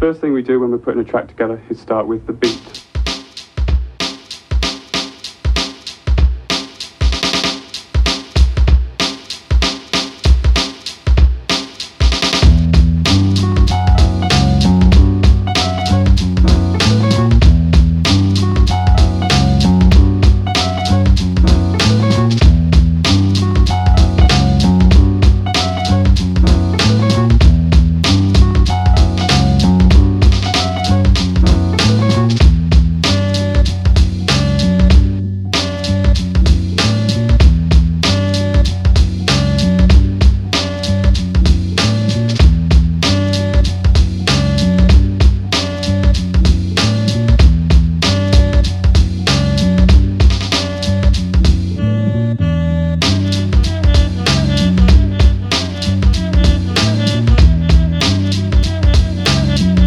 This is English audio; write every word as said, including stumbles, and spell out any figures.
First thing we do when we're putting a track together is start with the beat.